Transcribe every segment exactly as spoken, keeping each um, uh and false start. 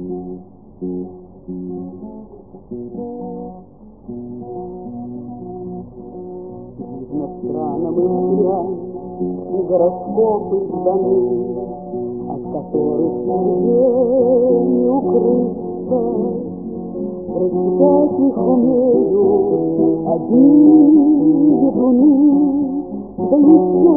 Видно, странам и впрямь гороскопы даны, от которых нигде не укрыться. Прочитать их умею одни ведуны, да еще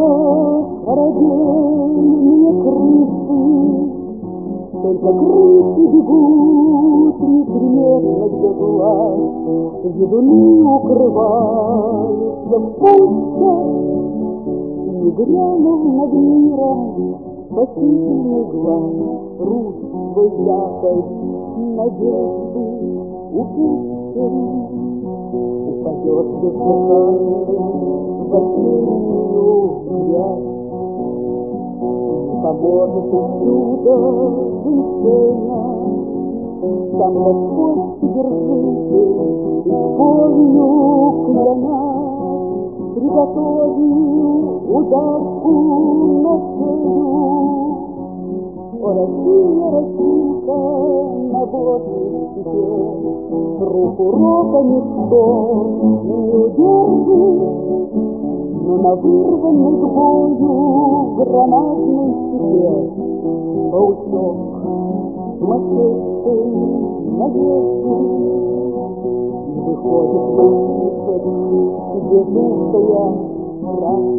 скородельные крысы. Только крысы бегут неприметно для глаз, ведуны укрываются в пустях. Не грянул над миром спасительный глаз, рук свой якорь надежды упустим. Упадет бездыханный в осеннюю грязь, поможет и чудо женщина. Сам Господь Вседержитель, любовью кляня, приготовил удавку на шею. О, Россия, Российка, на водной степи, рук урока ничто не удержит, но на вырванной к бою гранатной степи паучок сумасшедшей надежды. И выходит мальчишек безумная страсть,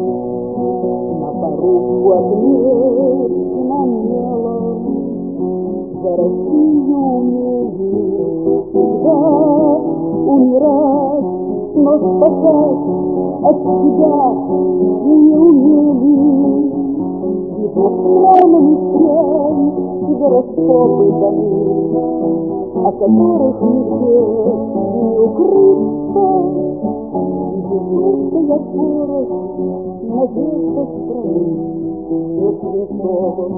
на порубку отмечена мелом. За Россию умели всегда умирать, но спасать от себя не умели. Видно, странами впрямь гороскопы даны, от которых нигде не укрыться. Безумная скорость, надежда страны, нет святого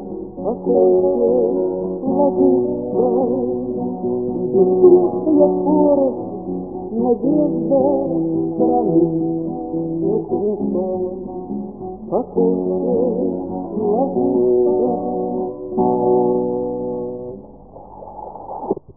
покоя ложится. Безумная скорость, надежда страны, нет святого покоя ложится.